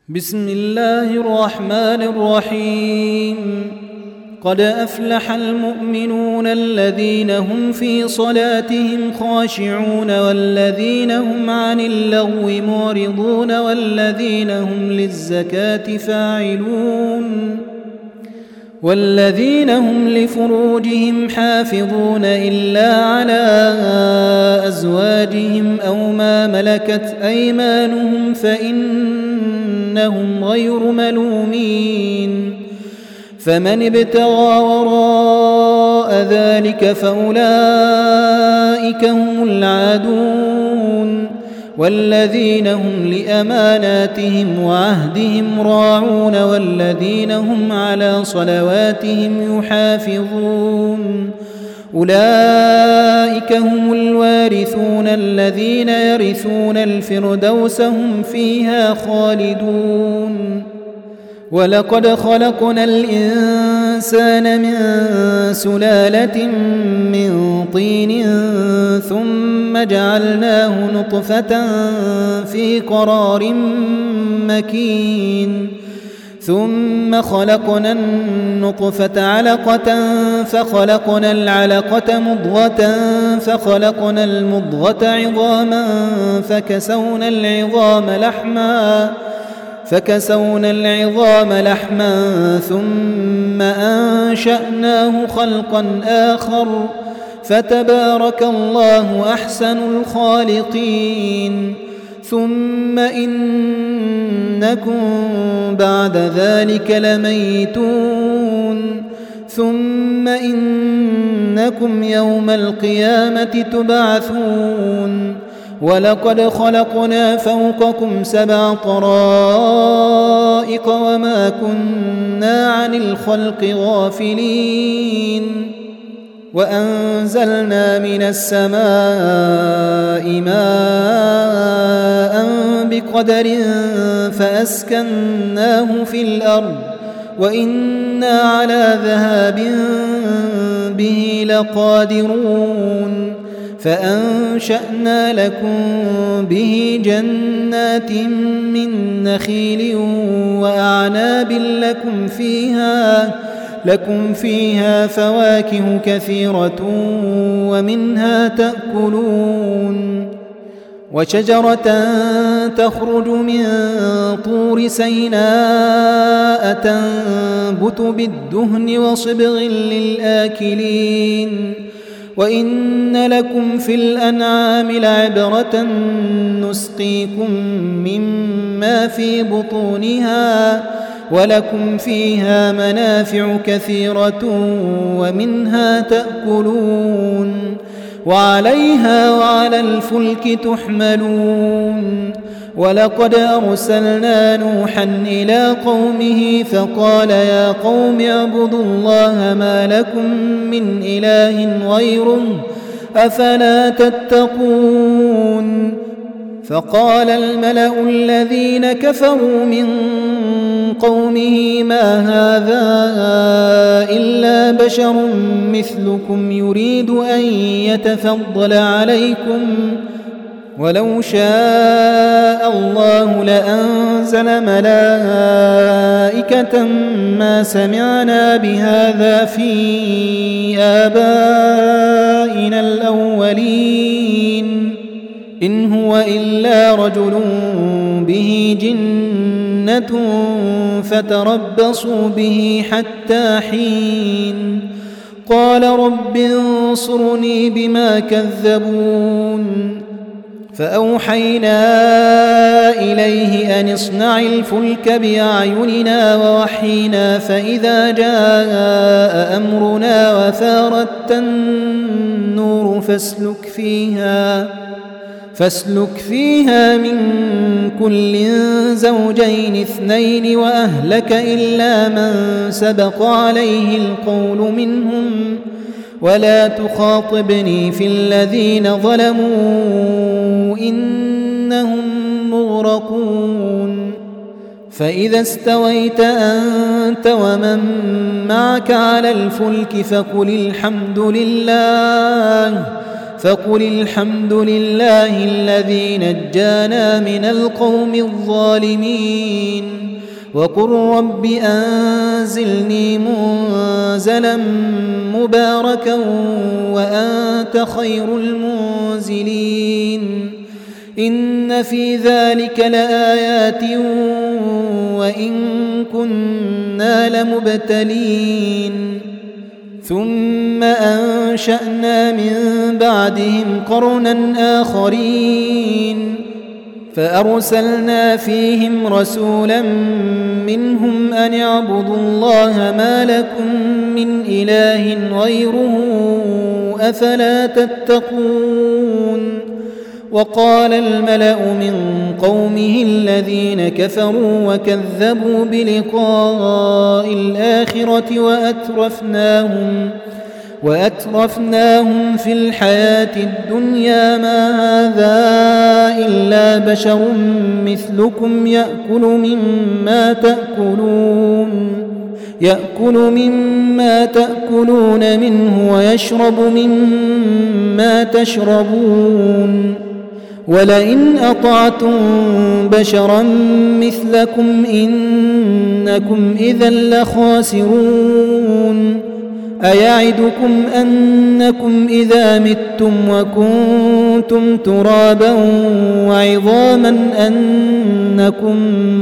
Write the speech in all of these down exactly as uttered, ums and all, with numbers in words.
بسم الله الرحمن الرحيم قد أفلح المؤمنون الذين هم في صلاتهم خاشعون والذين هم عن اللغو معرضون والذين هم للزكاة فاعلون والذين هم لفروجهم حافظون إلا على أزواجهم أو ما ملكت أيمانهم فإنهم غير ملومين فمن ابتغى وراء ذلك فأولئك هم العادون والذين هم لأماناتهم وعهدهم راعون والذين هم على صلواتهم يحافظون أولئك هم الوارثون الذين يرثون الفردوس هم فيها خالدون ولقد خلقنا الإنسان من سلالة من طين ثم جعلناه نطفة في قرار مكين ثم خلقنا النطفة علقة فخلقنا العلقة مضغة فخلقنا المضغة عظاما فكسونا العظام لحما فكسونا العظام لحما ثم أنشأناه خلقا آخر فتبارك الله أحسن الخالقين ثم إنكم بعد ذلك لميتون ثم إنكم يوم القيامة تبعثون ولقد خلقنا فوقكم سبع طرائق وما كنا عن الخلق غافلين وأنزلنا من السماء ماء بقدر فأسكناه في الأرض وإنا على ذهاب به لقادرون فأنشأنا لكم به جنات من نخيل وأعناب لكم فيها لكم فيها فواكه كثيرة ومنها تأكلون وشجرة تخرج من طور سيناء تنبت بالدهن وصبغ للآكلين وإن لكم في الأنعام لعبرة نسقيكم مما في بطونها ولكم فيها منافع كثيرة ومنها تأكلون وعليها وعلى الفلك تحملون ولقد أرسلنا نوحا إلى قومه فقال يا قوم اعبدوا الله ما لكم من إله غيره أفلا تتقون فقال الملأ الذين كفروا من قومه ما هذا إلا بشر مثلكم يريد أن يتفضل عليكم ولو شاء الله لأنزل ملائكة ما سمعنا بهذا في آبائنا الأولين إن هو إلا رجل به جنة فتربصوا به حتى حين قال رب انصرني بما كذبون فأوحينا إليه أن اصنع الفلك بأعيننا ووحينا فإذا جاء أمرنا وفارت النور فاسلك فيها فاسلك فيها من كل زوجين اثنين وأهلك إلا من سبق عليه القول منهم ولا تخاطبني في الذين ظلموا إنهم مغرقون فإذا استويت أنت ومن معك على الفلك فقل الحمد لله فقل الحمد لله الذي نجانا من القوم الظالمين وقل رب أنزلني منزلا مباركا وأنت خير المنزلين إن في ذلك لآيات وإن كنا لمبتلين ثم أنشأنا من بعدهم قرنا آخرين فأرسلنا فيهم رسولا منهم أن اعبدوا الله ما لكم من إله غيره أفلا تتقون وقال الملأ من قومه الذين كفروا وكذبوا بلقاء الآخرة وأترفناهم وأترفناهم في الحياة الدنيا ما هذا إلا بشر مثلكم يأكل مما تأكلون يأكل مما تأكلون منه ويشرب مما تشربون ولئن أطعتم بشرا مثلكم إنكم إذا لخاسرون أيعدكم أنكم إذا متم وكنتم ترابا وعظاما أنكم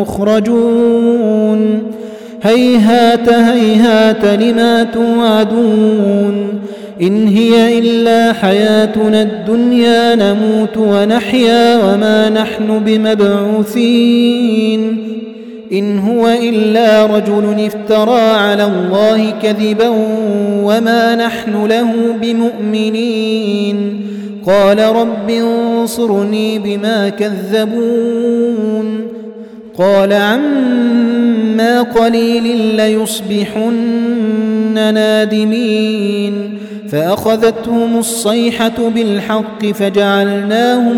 مخرجون هيهات هيهات لما توعدون إن هي إلا حياتنا الدنيا نموت ونحيا وما نحن بمبعوثين إن هو إلا رجل افترى على الله كذبا وما نحن له بمؤمنين قال رب انصرني بما كذبون قال عما قليل ليصبحن نادمين فأخذتهم الصيحة بالحق فجعلناهم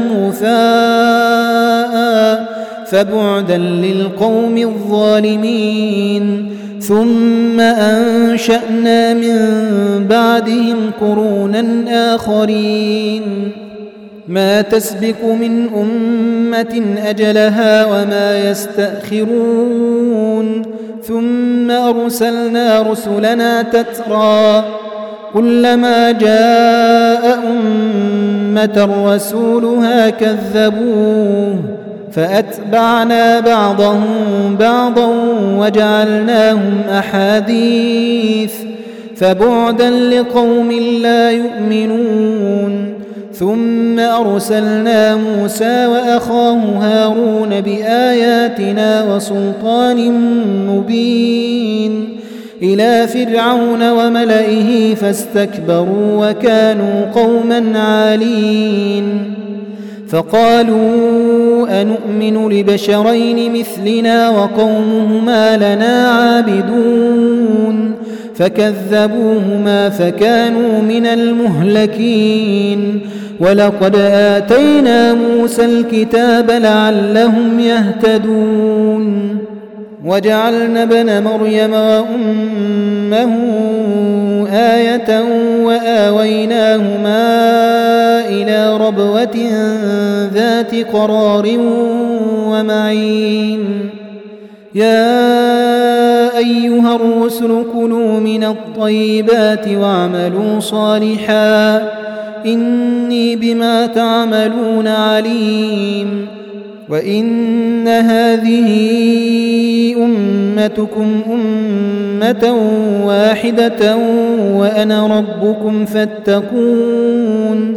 غثاء فبعدا للقوم الظالمين ثم أنشأنا من بعدهم قرونا آخرين ما تسبق من أمة أجلها وما يستأخرون ثم أرسلنا رسلنا تترى كلما جاء أمة رسولها كذبوه فأتبعنا بعضهم بعضا وجعلناهم أحاديث فبعدا لقوم لا يؤمنون ثم أرسلنا موسى وأخاه هارون بآياتنا وسلطان مبين إلى فرعون وملئه فاستكبروا وكانوا قوما عالين فقالوا أنؤمن لبشرين مثلنا وقومهما لنا عابدون فكذبوهما فكانوا من المهلكين ولقد آتينا موسى الكتاب لعلهم يهتدون وجعلنا ابن مريم وأمه آية وآويناهما إلى ربوة ذات قرار ومعين يا أيها الرسل كلوا من الطيبات واعملوا صالحا إني بما تعملون عليم وإن هذه أمتكم أمة واحدة وأنا ربكم فاتقون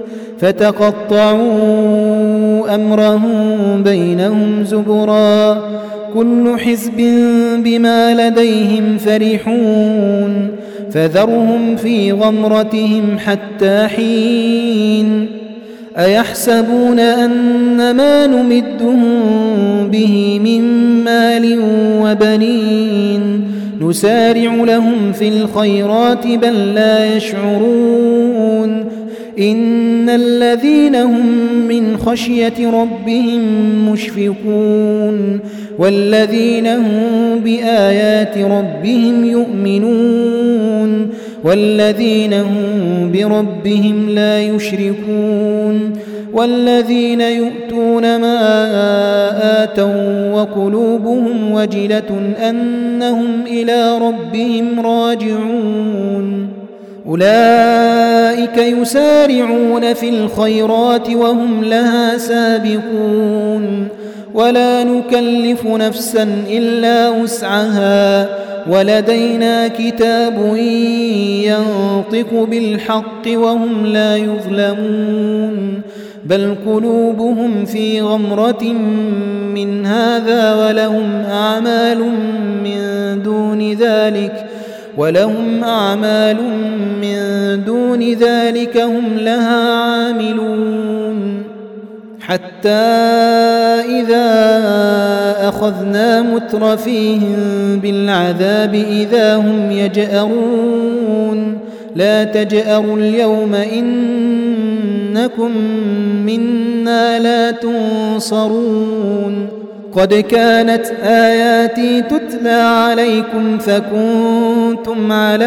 فتقطعوا أمرهم بينهم زبرا كل حزب بما لديهم فرحون فذرهم في غمرتهم حتى حين أيحسبون أن ما نمدهم به من مال وبنين نسارع لهم في الخيرات بل لا يشعرون إن الذين هم من خشية ربهم مشفقون والذين هم بآيات ربهم يؤمنون والذين هم بربهم لا يشركون والذين يؤتون ما آتوا وقلوبهم وجلة أنهم إلى ربهم راجعون أولئك يسارعون في الخيرات وهم لها سابقون ولا نكلف نفسا إلا وسعها ولدينا كتاب ينطق بالحق وهم لا يظلمون بل قلوبهم في غمرة من هذا ولهم أعمال من دون ذلك ولهم أعمال من دون ذلك هم لها عاملون حتى إذا أخذنا مترفيهم بالعذاب إذا هم يجأرون لا تجأروا اليوم إنكم منا لا تنصرون قد كانت آياتي تتلى عليكم فكنتم على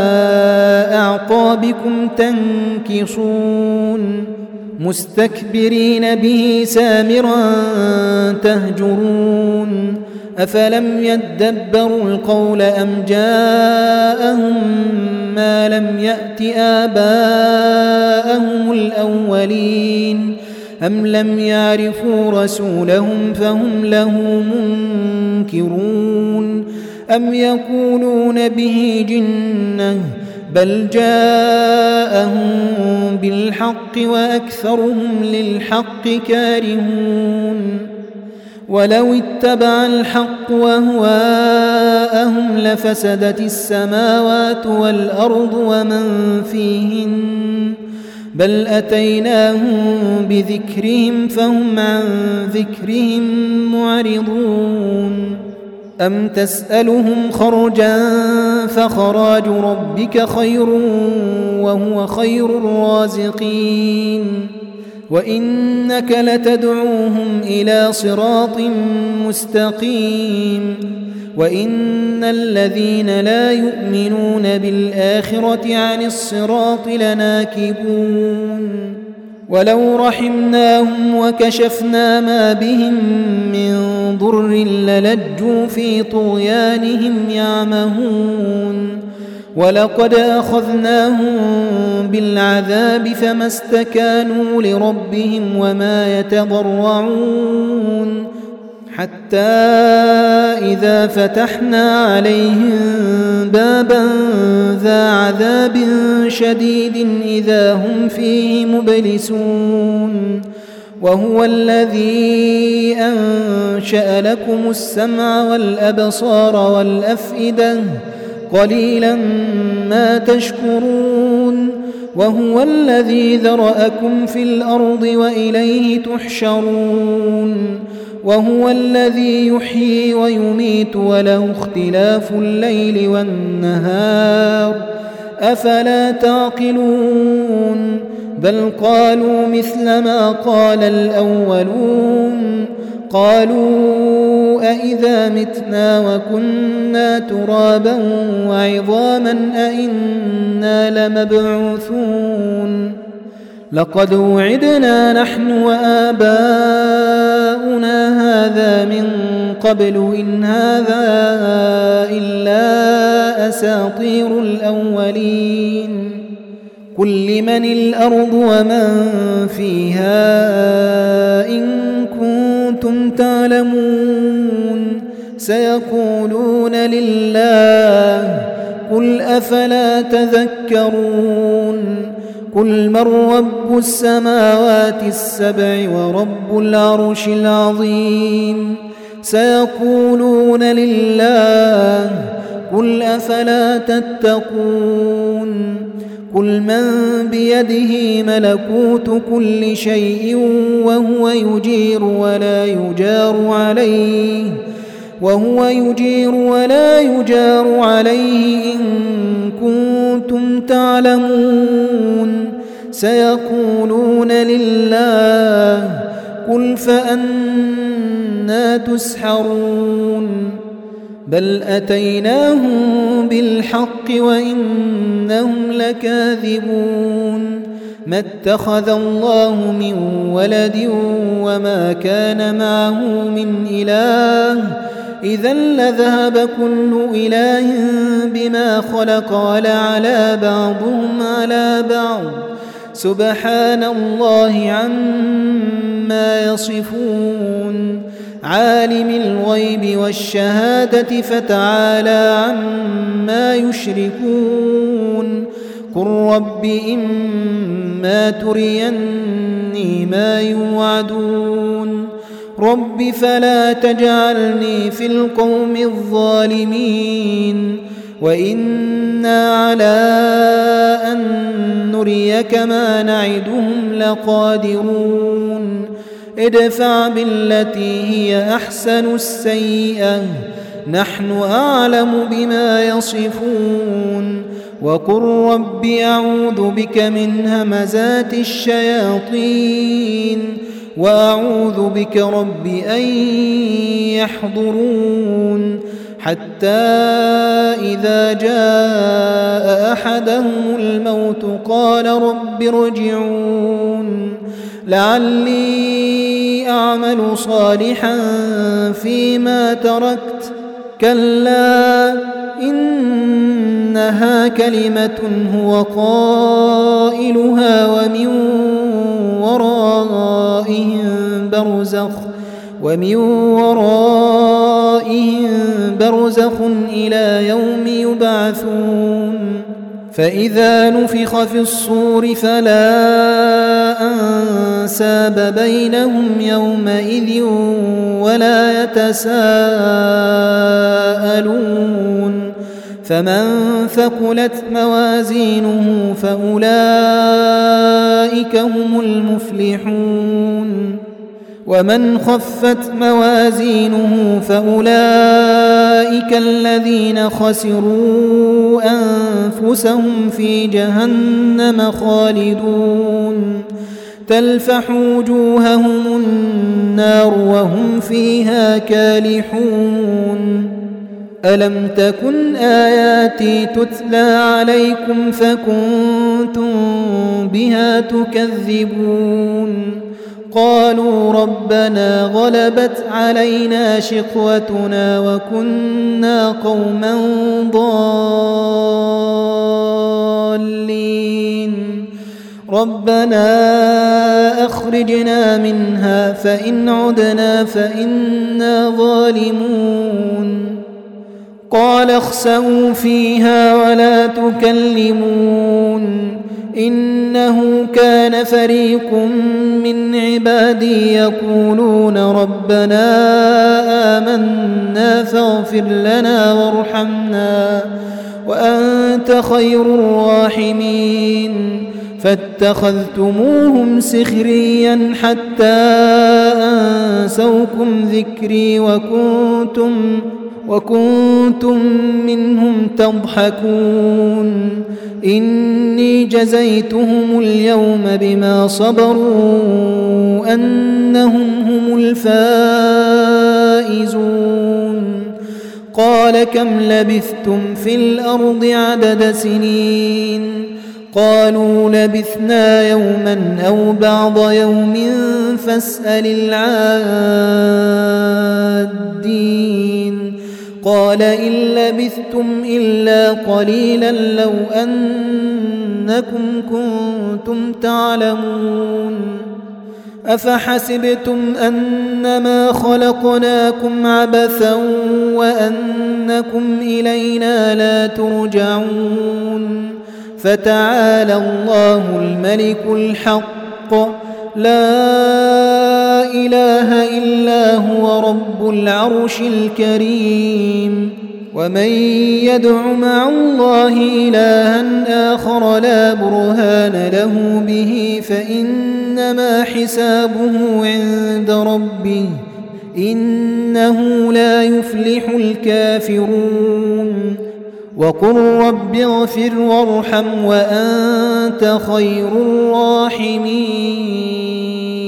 أعقابكم تنكصون مستكبرين به سامرا تهجرون أفلم يدبروا القول أم جاءهم ما لم يأت آباءهم الأولين أم لم يعرفوا رسولهم فهم له منكرون أم يقولون به جنة بل جاءهم بالحق وأكثرهم للحق كارهون ولو اتبع الحق أهواءهم لفسدت السماوات والأرض ومن فيهن بل أتيناهم بذكرهم فهم عن ذكرهم معرضون أم تسألهم خرجا فخراج ربك خير وهو خير الرازقين وإنك لتدعوهم إلى صراط مستقيم وإن الذين لا يؤمنون بالآخرة عن الصراط لناكبون ولو رحمناهم وكشفنا ما بهم من ضر للجوا في طغيانهم يعمهون ولقد أخذناهم بالعذاب فما استكانوا لربهم وما يتضرعون حتى إذا فتحنا عليهم بابا ذا عذاب شديد إذا هم فيه مبلسون وهو الذي أنشأ لكم السمع والأبصار والأفئدة قليلا ما تشكرون وهو الذي ذرأكم في الأرض وإليه تحشرون وهو الذي يحيي ويميت وله اختلاف الليل والنهار أفلا تعقلون بل قالوا مثل ما قال الأولون قالوا أئذا متنا وكنا ترابا وعظاما أئنا لمبعوثون لقد وعدنا نحن وآباؤنا هذا من قبل إن هذا إلا أساطير الأولين قل لمن الأرض ومن فيها إن كنتم تعلمون سيقولون لله قل أفلا تذكرون قل من رب السماوات السبع ورب العرش العظيم سيقولون لله قل أفلا تتقون قل من بيده ملكوت كل شيء وهو يجير ولا يجار عليه وهو يجير ولا يجار عليه إن كنتم تعلمون سيقولون لله قل فأنى تسحرون بل أتيناهم بالحق وإنهم لكاذبون ما اتخذ الله من ولد وما كان معه من إله إذا لذهب كل إله بما خلق ولعلى بعضهم على بعض سبحان الله عما يصفون عالم الغيب والشهادة فتعالى عما يشركون قل رب إما تريني ما يوعدون رب فلا تجعلني في القوم الظالمين وإنا على أن نريك ما نعدهم لقادرون ادفع بالتي هي أحسن السيئة نحن أعلم بما يصفون وقل رب أعوذ بك من همزات الشياطين وأعوذ بك رب أن يحضرون حتى إذا جاء أحدهم الموت قال رب ارجعون لعلي أعمل صالحا فيما تركت كلا إنها كلمة هو قائلها ومن ورائهم برزخ ومن ورائهم برزخ إلى يوم يبعثون فإذا نفخ في الصور فلا أنساب بينهم يومئذ ولا يتساءلون فمن ثقلت موازينه فأولئك هم المفلحون ومن خفت موازينه فأولئك الذين خسروا أنفسهم في جهنم خالدون تلفح وجوههم النار وهم فيها كالحون ألم تكن آياتي تتلى عليكم فكنتم بها تكذبون قالوا ربنا غلبت علينا شقوتنا وكنا قوما ضالين ربنا أخرجنا منها فإن عدنا فإنا ظالمون قال اخسئوا فيها ولا تكلمون إنه كان فريق من عبادي يقولون ربنا آمنا فاغفر لنا وارحمنا وأنت خير الراحمين فاتخذتموهم سخريا حتى أنسوكم ذكري وكنتم وكنتم منهم تضحكون إني جزيتهم اليوم بما صبروا أنهم هم الفائزون قال كم لبثتم في الأرض عدد سنين قالوا لبثنا يوما أو بعض يوم فاسأل العادين قال إن لبثتم إلا قليلا لو أنكم كنتم تعلمون أفحسبتم أنما خلقناكم عبثا وأنكم إلينا لا ترجعون فتعالى الله الملك الحق لا إله إلا هو رب العرش الكريم ومن يدع مع الله إلها آخر لا برهان له به فإنما حسابه عند ربه إنه لا يفلح الكافرون وقل رب اغفر وارحم وأنت خير الراحمين